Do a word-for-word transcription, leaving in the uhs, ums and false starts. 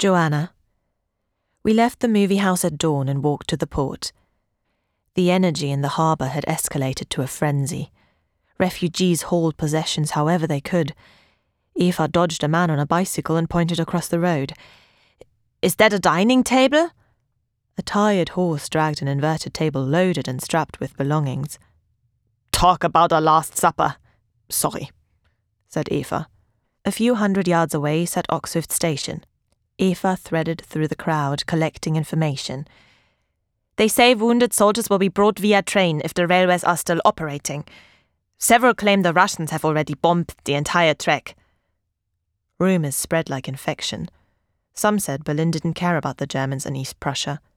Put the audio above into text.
Joanna. We left the movie house at dawn and walked to the port. The energy in the harbour had escalated to a frenzy. Refugees hauled possessions however they could. Eva dodged a man on a bicycle and pointed across the road. "Is that a dining table?" A tired horse dragged an inverted table loaded and strapped with belongings. "Talk about our last supper. Sorry," said Eva. A few hundred yards away sat Oxford Station. Eva threaded through the crowd, collecting information. "They say wounded soldiers will be brought via train if the railways are still operating. Several claim the Russians have already bombed the entire track." Rumours spread like infection. Some said Berlin didn't care about the Germans in East Prussia.